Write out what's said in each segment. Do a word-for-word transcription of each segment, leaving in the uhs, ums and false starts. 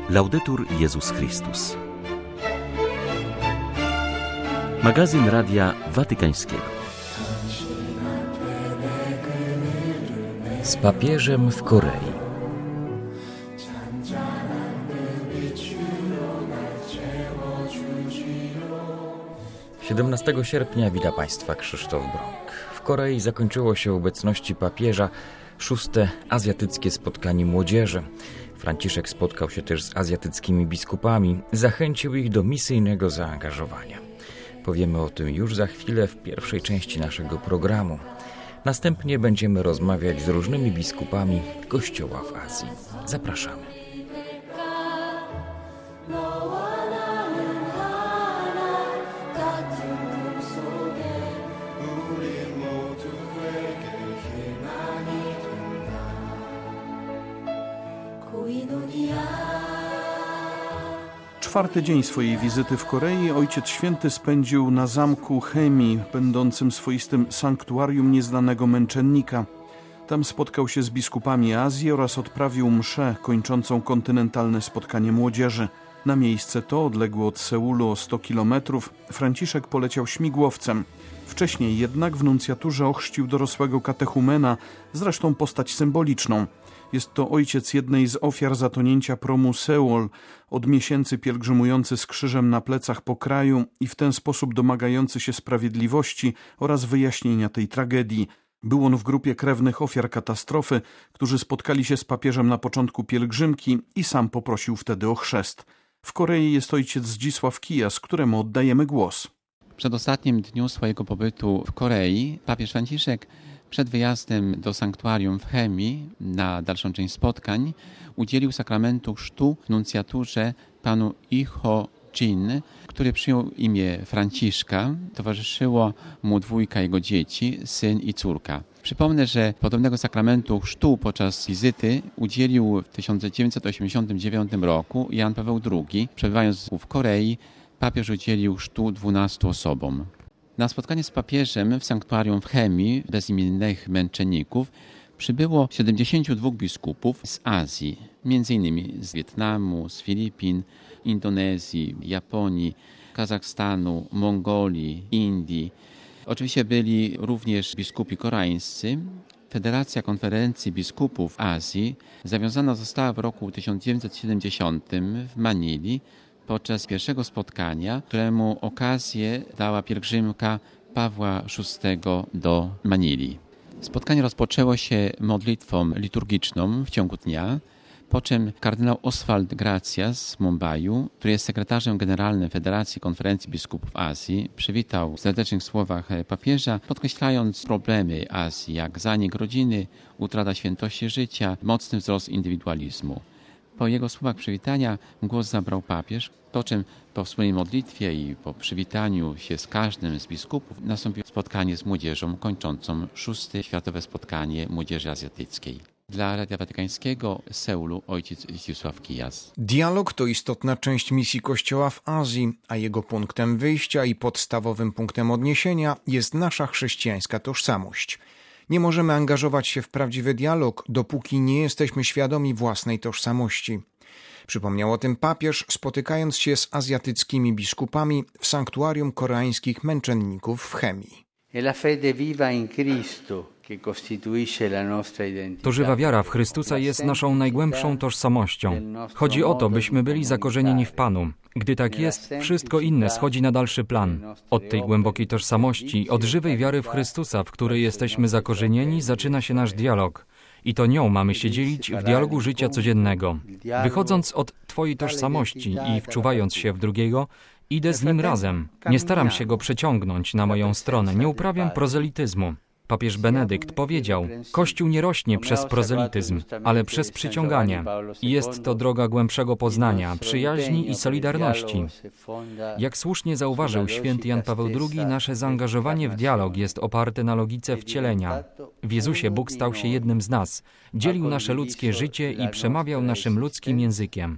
Laudetur Jezus Chrystus. Magazyn Radia Watykańskiego. Z papieżem w Korei. siedemnastego sierpnia wita Państwa Krzysztof Brąk. W Korei zakończyło się obecności papieża szóste azjatyckie spotkanie młodzieży. Franciszek spotkał się też z azjatyckimi biskupami, zachęcił ich do misyjnego zaangażowania. Powiemy o tym już za chwilę w pierwszej części naszego programu. Następnie będziemy rozmawiać z różnymi biskupami Kościoła w Azji. Zapraszamy. Czwarty dzień swojej wizyty w Korei Ojciec Święty spędził na zamku Hemi, będącym swoistym sanktuarium nieznanego męczennika. Tam spotkał się z biskupami Azji oraz odprawił mszę kończącą kontynentalne spotkanie młodzieży. Na miejsce to, odległe od Seulu o sto kilometrów, Franciszek poleciał śmigłowcem. Wcześniej jednak w nuncjaturze ochrzcił dorosłego katechumena, zresztą postać symboliczną. Jest to ojciec jednej z ofiar zatonięcia promu Seoul, od miesięcy pielgrzymujący z krzyżem na plecach po kraju i w ten sposób domagający się sprawiedliwości oraz wyjaśnienia tej tragedii. Był on w grupie krewnych ofiar katastrofy, którzy spotkali się z papieżem na początku pielgrzymki i sam poprosił wtedy o chrzest. W Korei jest ojciec Zdzisław Kijas, któremu oddajemy głos. W przedostatnim dniu swojego pobytu w Korei papież Franciszek przed wyjazdem do sanktuarium w Hemi na dalszą część spotkań udzielił sakramentu chrztu w nuncjaturze panu Lee Ho-jin, który przyjął imię Franciszka. Towarzyszyło mu dwójka jego dzieci, syn i córka. Przypomnę, że podobnego sakramentu chrztu podczas wizyty udzielił w tysiąc dziewięćset osiemdziesiątym dziewiątym roku Jan Paweł drugi. Przebywając w Korei, papież udzielił chrztu dwunastu osobom. Na spotkanie z papieżem w sanktuarium w Hemi bezimiennych męczenników przybyło siedemdziesięciu dwóch biskupów z Azji, między innymi z Wietnamu, z Filipin, Indonezji, Japonii, Kazachstanu, Mongolii, Indii. Oczywiście byli również biskupi koreańscy. Federacja Konferencji Biskupów Azji zawiązana została w roku tysiąc dziewięćset siedemdziesiątym w Manili podczas pierwszego spotkania, któremu okazję dała pielgrzymka Pawła szóstego do Manili. Spotkanie rozpoczęło się modlitwą liturgiczną w ciągu dnia, po czym kardynał Oswald Gracias z Mumbaiu, który jest sekretarzem generalnym Federacji Konferencji Biskupów Azji, przywitał w serdecznych słowach papieża, podkreślając problemy Azji, jak zanik rodziny, utrata świętości życia, mocny wzrost indywidualizmu. Po jego słowach przywitania głos zabrał papież, po czym po wspólnej modlitwie i po przywitaniu się z każdym z biskupów nastąpiło spotkanie z młodzieżą kończącą szóste światowe spotkanie młodzieży azjatyckiej. Dla Radia Watykańskiego z Seulu ojciec Zdzisław Kijas. Dialog to istotna część misji Kościoła w Azji, a jego punktem wyjścia i podstawowym punktem odniesienia jest nasza chrześcijańska tożsamość. Nie możemy angażować się w prawdziwy dialog, dopóki nie jesteśmy świadomi własnej tożsamości. Przypomniał o tym papież, spotykając się z azjatyckimi biskupami w sanktuarium koreańskich męczenników w Hemi. To żywa wiara w Chrystusa jest naszą najgłębszą tożsamością. Chodzi o to, byśmy byli zakorzenieni w Panu. Gdy tak jest, wszystko inne schodzi na dalszy plan. Od tej głębokiej tożsamości, od żywej wiary w Chrystusa, w której jesteśmy zakorzenieni, zaczyna się nasz dialog. I to nią mamy się dzielić w dialogu życia codziennego. Wychodząc od Twojej tożsamości i wczuwając się w drugiego, idę z nim razem. Nie staram się go przeciągnąć na moją stronę, nie uprawiam prozelityzmu. Papież Benedykt powiedział, Kościół nie rośnie przez prozelityzm, ale przez przyciąganie. I jest to droga głębszego poznania, przyjaźni i solidarności. Jak słusznie zauważył święty Jan Paweł drugi, nasze zaangażowanie w dialog jest oparte na logice wcielenia. W Jezusie Bóg stał się jednym z nas, dzielił nasze ludzkie życie i przemawiał naszym ludzkim językiem.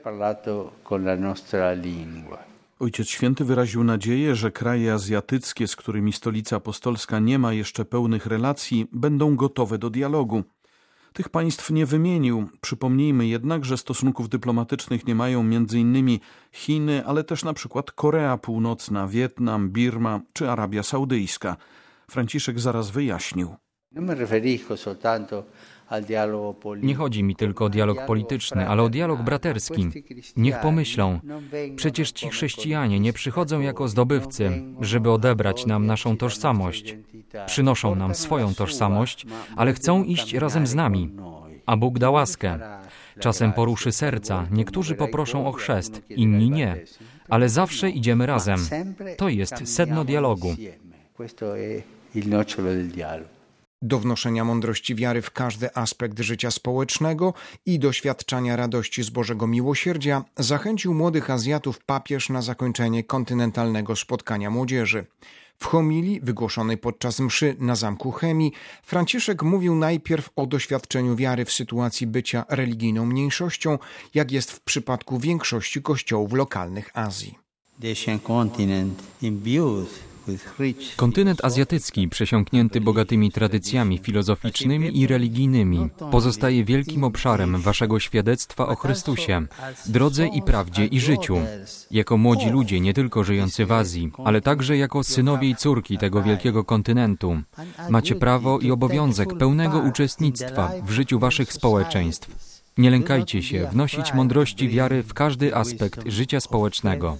Ojciec Święty wyraził nadzieję, że kraje azjatyckie, z którymi Stolica Apostolska nie ma jeszcze pełnych relacji, będą gotowe do dialogu. Tych państw nie wymienił. Przypomnijmy jednak, że stosunków dyplomatycznych nie mają między innymi Chiny, ale też na przykład Korea Północna, Wietnam, Birma czy Arabia Saudyjska. Franciszek zaraz wyjaśnił. Nie chodzi mi tylko o dialog polityczny, ale o dialog braterski. Niech pomyślą, przecież ci chrześcijanie nie przychodzą jako zdobywcy, żeby odebrać nam naszą tożsamość. Przynoszą nam swoją tożsamość, ale chcą iść razem z nami. A Bóg da łaskę. Czasem poruszy serca, niektórzy poproszą o chrzest, inni nie, ale zawsze idziemy razem. To jest sedno dialogu. Do wnoszenia mądrości wiary w każdy aspekt życia społecznego i doświadczania radości z Bożego miłosierdzia zachęcił młodych Azjatów papież na zakończenie kontynentalnego spotkania młodzieży. W homilii wygłoszonej podczas mszy na zamku Chemii Franciszek mówił najpierw o doświadczeniu wiary w sytuacji bycia religijną mniejszością, jak jest w przypadku większości kościołów lokalnych Azji. Kontynent azjatycki, przesiąknięty bogatymi tradycjami filozoficznymi i religijnymi, pozostaje wielkim obszarem waszego świadectwa o Chrystusie, drodze i prawdzie i życiu. Jako młodzi ludzie, nie tylko żyjący w Azji, ale także jako synowie i córki tego wielkiego kontynentu, macie prawo i obowiązek pełnego uczestnictwa w życiu waszych społeczeństw. Nie lękajcie się wnosić mądrości wiary w każdy aspekt życia społecznego.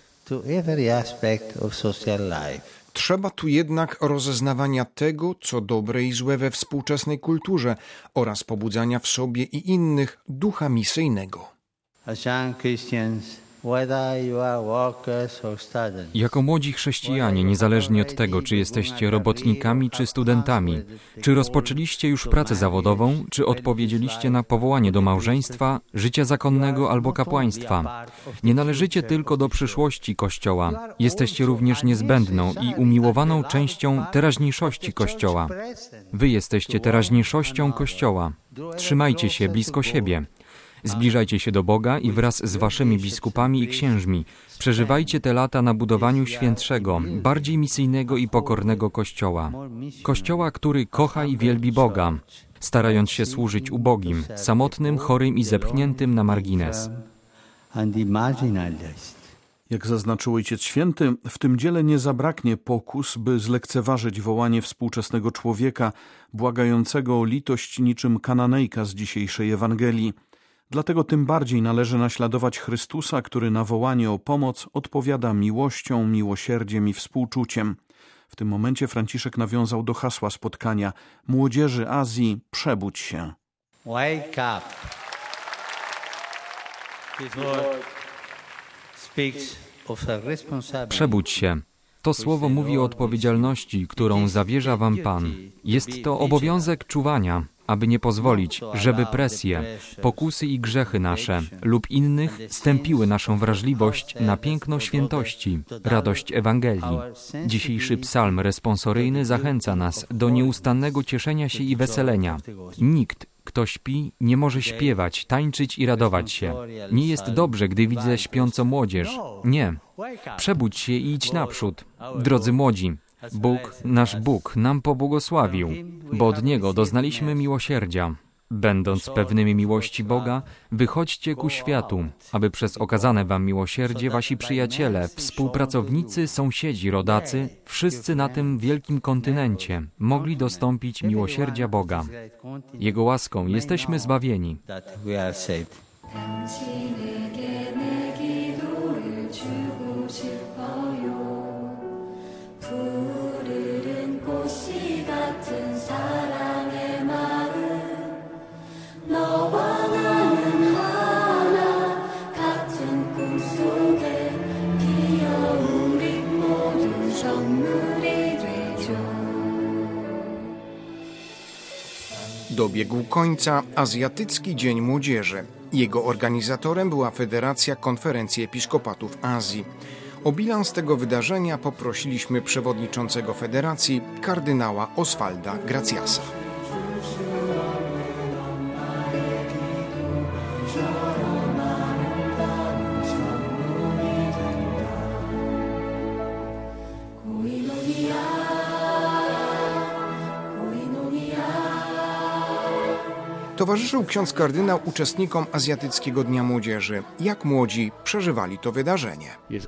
Trzeba tu jednak rozeznawania tego, co dobre i złe we współczesnej kulturze oraz pobudzania w sobie i innych ducha misyjnego. Jako młodzi chrześcijanie, niezależnie od tego, czy jesteście robotnikami czy studentami, czy rozpoczęliście już pracę zawodową, czy odpowiedzieliście na powołanie do małżeństwa, życia zakonnego albo kapłaństwa, nie należycie tylko do przyszłości Kościoła. Jesteście również niezbędną i umiłowaną częścią teraźniejszości Kościoła. Wy jesteście teraźniejszością Kościoła. Trzymajcie się blisko siebie. Zbliżajcie się do Boga i wraz z waszymi biskupami i księżmi przeżywajcie te lata na budowaniu świętszego, bardziej misyjnego i pokornego Kościoła. Kościoła, który kocha i wielbi Boga, starając się służyć ubogim, samotnym, chorym i zepchniętym na margines. Jak zaznaczył Ojciec Święty, w tym dziele nie zabraknie pokus, by zlekceważyć wołanie współczesnego człowieka, błagającego o litość niczym Kananejka z dzisiejszej Ewangelii. Dlatego tym bardziej należy naśladować Chrystusa, który na wołanie o pomoc odpowiada miłością, miłosierdziem i współczuciem. W tym momencie Franciszek nawiązał do hasła spotkania: Młodzieży Azji, przebudź się. Wake up. This word speaks of a responsibility. Przebudź się. To słowo mówi o odpowiedzialności, którą zawierza wam Pan. Jest to obowiązek czuwania, aby nie pozwolić, żeby presje, pokusy i grzechy nasze lub innych stępiły naszą wrażliwość na piękno świętości, radość Ewangelii. Dzisiejszy psalm responsoryjny zachęca nas do nieustannego cieszenia się i weselenia. Nikt, kto śpi, nie może śpiewać, tańczyć i radować się. Nie jest dobrze, gdy widzę śpiącą młodzież. Nie. Przebudź się i idź naprzód. Drodzy młodzi, Bóg, nasz Bóg, nam pobłogosławił, bo od Niego doznaliśmy miłosierdzia. Będąc pewnymi miłości Boga, wychodźcie ku światu, aby przez okazane wam miłosierdzie wasi przyjaciele, współpracownicy, sąsiedzi, rodacy, wszyscy na tym wielkim kontynencie mogli dostąpić miłosierdzia Boga. Jego łaską jesteśmy zbawieni. Dobiegł końca Azjatycki Dzień Młodzieży. Jego organizatorem była Federacja Konferencji Episkopatów Azji. O bilans tego wydarzenia poprosiliśmy przewodniczącego federacji, kardynała Oswalda Graciasa. To Towarzyszył ksiądz kardynał uczestnikom Azjatyckiego Dnia Młodzieży. Jak młodzi przeżywali to wydarzenie?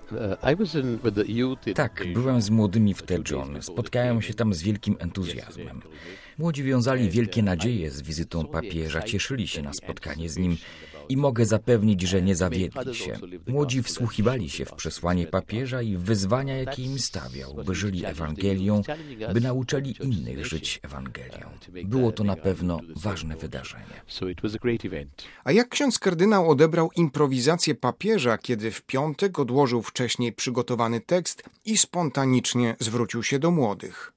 Tak, byłem z młodymi w Daejeon. Spotkałem się tam z wielkim entuzjazmem. Młodzi wiązali wielkie nadzieje z wizytą papieża, cieszyli się na spotkanie z nim i mogę zapewnić, że nie zawiedli się. Młodzi wsłuchiwali się w przesłanie papieża i w wyzwania, jakie im stawiał, by żyli Ewangelią, by nauczali innych żyć Ewangelią. Było to na pewno ważne wydarzenie. A jak ksiądz kardynał odebrał improwizację papieża, kiedy w piątek odłożył wcześniej przygotowany tekst i spontanicznie zwrócił się do młodych?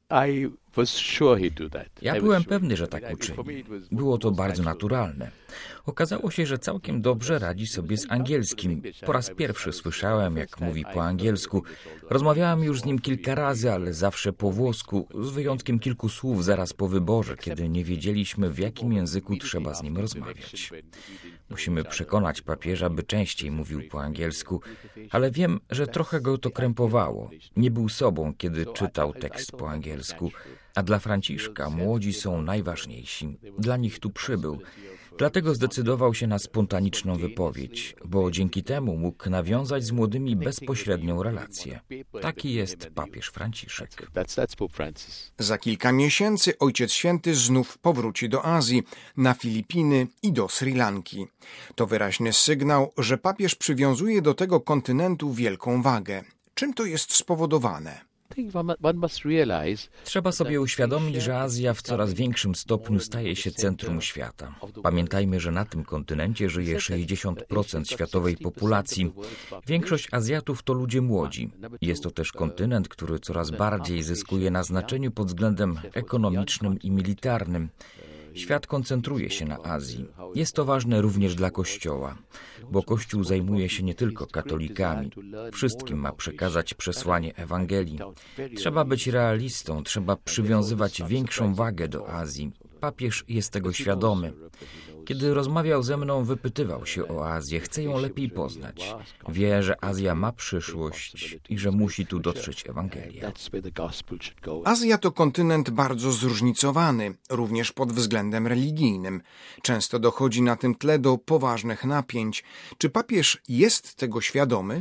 Ja byłem pewny, że tak uczyni. Było to bardzo naturalne. Okazało się, że całkiem dobrze radzi sobie z angielskim. Po raz pierwszy słyszałem, jak mówi po angielsku. Rozmawiałem już z nim kilka razy, ale zawsze po włosku, z wyjątkiem kilku słów zaraz po wyborze, kiedy nie wiedzieliśmy, w jakim języku trzeba z nim rozmawiać. Musimy przekonać papieża, by częściej mówił po angielsku, ale wiem, że trochę go to krępowało. Nie był sobą, kiedy czytał tekst po angielsku, a dla Franciszka młodzi są najważniejsi. Dla nich tu przybył. Dlatego zdecydował się na spontaniczną wypowiedź, bo dzięki temu mógł nawiązać z młodymi bezpośrednią relację. Taki jest papież Franciszek. Za kilka miesięcy Ojciec Święty znów powróci do Azji, na Filipiny i do Sri Lanki. To wyraźny sygnał, że papież przywiązuje do tego kontynentu wielką wagę. Czym to jest spowodowane? Trzeba sobie uświadomić, że Azja w coraz większym stopniu staje się centrum świata. Pamiętajmy, że na tym kontynencie żyje sześćdziesiąt procent światowej populacji. Większość Azjatów to ludzie młodzi. Jest to też kontynent, który coraz bardziej zyskuje na znaczeniu pod względem ekonomicznym i militarnym. Świat koncentruje się na Azji. Jest to ważne również dla Kościoła, bo Kościół zajmuje się nie tylko katolikami. Wszystkim ma przekazać przesłanie Ewangelii. Trzeba być realistą, trzeba przywiązywać większą wagę do Azji. Papież jest tego świadomy. Kiedy rozmawiał ze mną, wypytywał się o Azję, chce ją lepiej poznać. Wie, że Azja ma przyszłość i że musi tu dotrzeć Ewangelia. Azja to kontynent bardzo zróżnicowany, również pod względem religijnym. Często dochodzi na tym tle do poważnych napięć. Czy papież jest tego świadomy?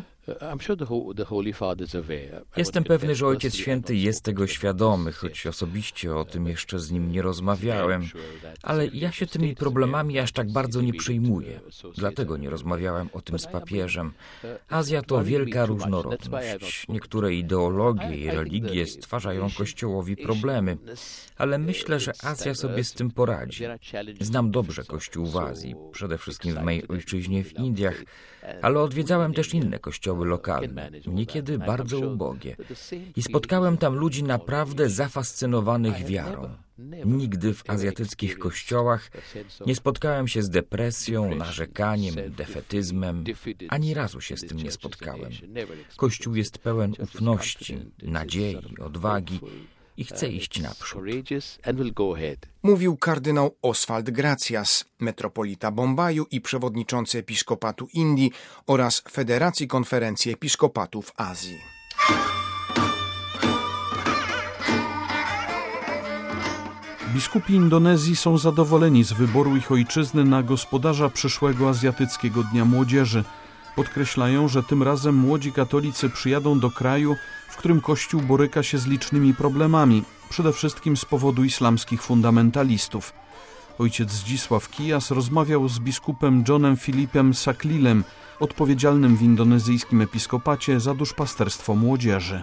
Jestem pewny, że Ojciec Święty jest tego świadomy, choć osobiście o tym jeszcze z nim nie rozmawiałem. Ale ja się tymi problemami aż tak bardzo nie przejmuję. Dlatego nie rozmawiałem o tym z papieżem. Azja to wielka różnorodność. Niektóre ideologie i religie stwarzają Kościołowi problemy. Ale myślę, że Azja sobie z tym poradzi. Znam dobrze Kościół w Azji, przede wszystkim w mojej ojczyźnie w Indiach, ale odwiedzałem też inne kościoły lokalne, niekiedy bardzo ubogie. I spotkałem tam ludzi naprawdę zafascynowanych wiarą. Nigdy w azjatyckich kościołach nie spotkałem się z depresją, narzekaniem, defetyzmem. Ani razu się z tym nie spotkałem. Kościół jest pełen ufności, nadziei, odwagi i chce iść naprzód. Mówił kardynał Oswald Gracias, metropolita Bombaju i przewodniczący Episkopatu Indii oraz Federacji Konferencji Episkopatów Azji. Biskupi Indonezji są zadowoleni z wyboru ich ojczyzny na gospodarza przyszłego Azjatyckiego Dnia Młodzieży. Podkreślają, że tym razem młodzi katolicy przyjadą do kraju, w którym Kościół boryka się z licznymi problemami, przede wszystkim z powodu islamskich fundamentalistów. Ojciec Zdzisław Kijas rozmawiał z biskupem Johnem Filipem Saklilem, odpowiedzialnym w indonezyjskim episkopacie za duszpasterstwo młodzieży.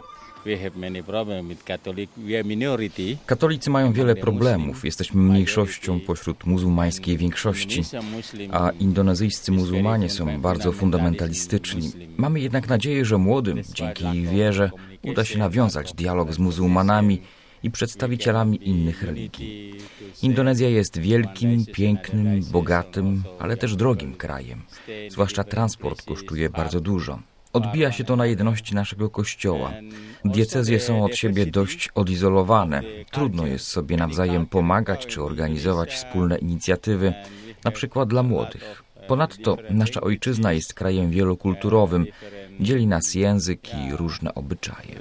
Katolicy mają wiele problemów. Jesteśmy mniejszością pośród muzułmańskiej większości, a indonezyjscy muzułmanie są bardzo fundamentalistyczni. Mamy jednak nadzieję, że młodym, dzięki ich wierze, uda się nawiązać dialog z muzułmanami i przedstawicielami innych religii. Indonezja jest wielkim, pięknym, bogatym, ale też drogim krajem. Zwłaszcza transport kosztuje bardzo dużo. Odbija się to na jedności naszego Kościoła. Diecezje są od siebie dość odizolowane. Trudno jest sobie nawzajem pomagać czy organizować wspólne inicjatywy, na przykład dla młodych. Ponadto nasza ojczyzna jest krajem wielokulturowym. Dzieli nas język i różne obyczaje.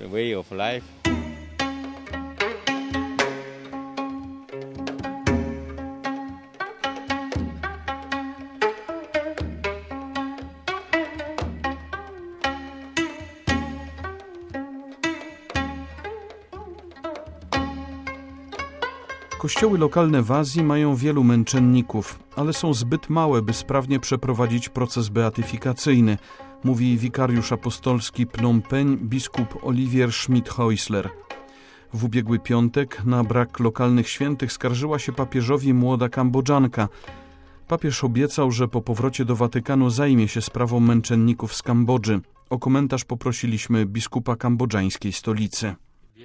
Kościoły lokalne w Azji mają wielu męczenników, ale są zbyt małe, by sprawnie przeprowadzić proces beatyfikacyjny, mówi wikariusz apostolski Phnom Penh biskup Olivier Schmidt-Häusler. W ubiegły piątek na brak lokalnych świętych skarżyła się papieżowi młoda Kambodżanka. Papież obiecał, że po powrocie do Watykanu zajmie się sprawą męczenników z Kambodży. O komentarz poprosiliśmy biskupa kambodżańskiej stolicy.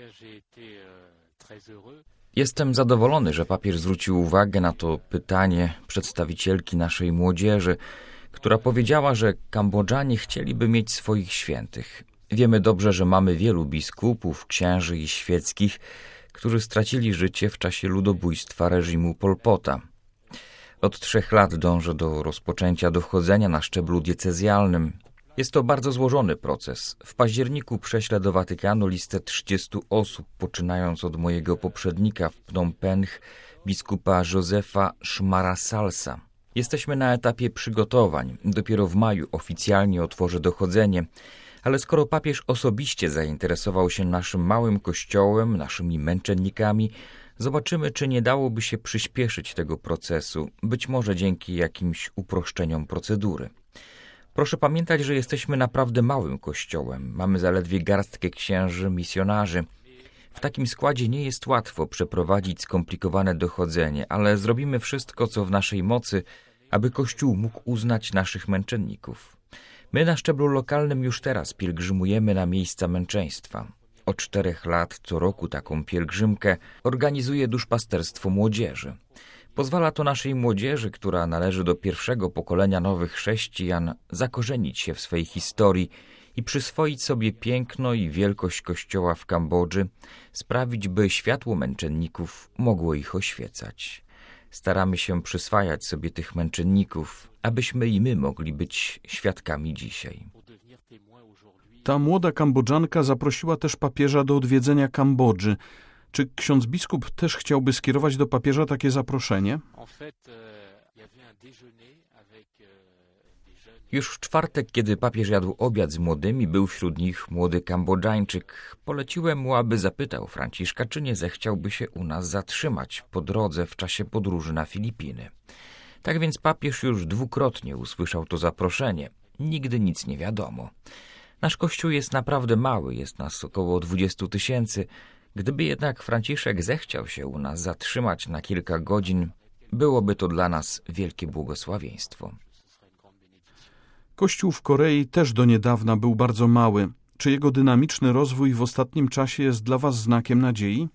Jestem zadowolony, że papież zwrócił uwagę na to pytanie przedstawicielki naszej młodzieży, która powiedziała, że Kambodżanie chcieliby mieć swoich świętych. Wiemy dobrze, że mamy wielu biskupów, księży i świeckich, którzy stracili życie w czasie ludobójstwa reżimu Pol Pota. Od trzech lat dążę do rozpoczęcia dochodzenia na szczeblu diecezjalnym. Jest to bardzo złożony proces. W październiku prześlę do Watykanu listę trzydziestu osób, poczynając od mojego poprzednika w Phnom Penh, biskupa Józefa Szmarasalsa. Jesteśmy na etapie przygotowań. Dopiero w maju oficjalnie otworzę dochodzenie. Ale skoro papież osobiście zainteresował się naszym małym kościołem, naszymi męczennikami, zobaczymy, czy nie dałoby się przyspieszyć tego procesu, być może dzięki jakimś uproszczeniom procedury. Proszę pamiętać, że jesteśmy naprawdę małym kościołem. Mamy zaledwie garstkę księży, misjonarzy. W takim składzie nie jest łatwo przeprowadzić skomplikowane dochodzenie, ale zrobimy wszystko, co w naszej mocy, aby Kościół mógł uznać naszych męczenników. My na szczeblu lokalnym już teraz pielgrzymujemy na miejsca męczeństwa. Od czterech lat co roku taką pielgrzymkę organizuje duszpasterstwo młodzieży. Pozwala to naszej młodzieży, która należy do pierwszego pokolenia nowych chrześcijan, zakorzenić się w swej historii i przyswoić sobie piękno i wielkość Kościoła w Kambodży, sprawić, by światło męczenników mogło ich oświecać. Staramy się przyswajać sobie tych męczenników, abyśmy i my mogli być świadkami dzisiaj. Ta młoda Kambodżanka zaprosiła też papieża do odwiedzenia Kambodży. Czy ksiądz biskup też chciałby skierować do papieża takie zaproszenie? Już w czwartek, kiedy papież jadł obiad z młodymi, był wśród nich młody Kambodżańczyk. Poleciłem mu, aby zapytał Franciszka, czy nie zechciałby się u nas zatrzymać po drodze w czasie podróży na Filipiny. Tak więc papież już dwukrotnie usłyszał to zaproszenie. Nigdy nic nie wiadomo. Nasz kościół jest naprawdę mały, jest nas około dwudziestu tysięcy. Gdyby jednak Franciszek zechciał się u nas zatrzymać na kilka godzin, byłoby to dla nas wielkie błogosławieństwo. Kościół w Korei też do niedawna był bardzo mały. Czy jego dynamiczny rozwój w ostatnim czasie jest dla was znakiem nadziei?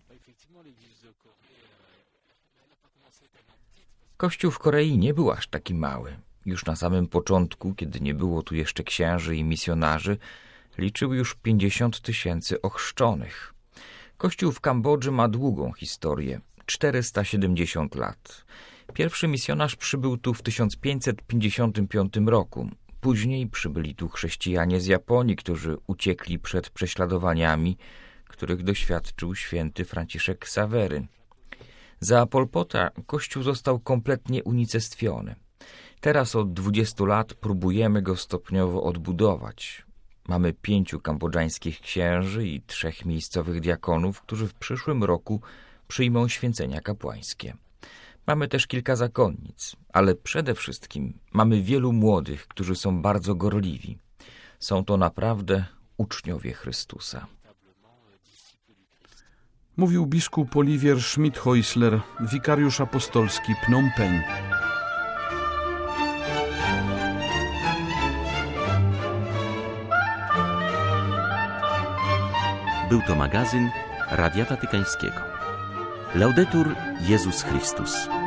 Kościół w Korei nie był aż taki mały. Już na samym początku, kiedy nie było tu jeszcze księży i misjonarzy, liczył już pięćdziesiąt tysięcy ochrzczonych. Kościół w Kambodży ma długą historię, czterysta siedemdziesiąt lat. Pierwszy misjonarz przybył tu w tysiąc pięćset pięćdziesiątym piątym roku. Później przybyli tu chrześcijanie z Japonii, którzy uciekli przed prześladowaniami, których doświadczył święty Franciszek Ksawery. Za Pol Pota Kościół został kompletnie unicestwiony. Teraz od dwudziestu lat próbujemy go stopniowo odbudować. Mamy pięciu kambodżańskich księży i trzech miejscowych diakonów, którzy w przyszłym roku przyjmą święcenia kapłańskie. Mamy też kilka zakonnic, ale przede wszystkim mamy wielu młodych, którzy są bardzo gorliwi. Są to naprawdę uczniowie Chrystusa. Mówił biskup Olivier Schmidt-Häusler, wikariusz apostolski Phnom Penh. Był to magazyn Radia Watykańskiego. Laudetur Jezus Chrystus.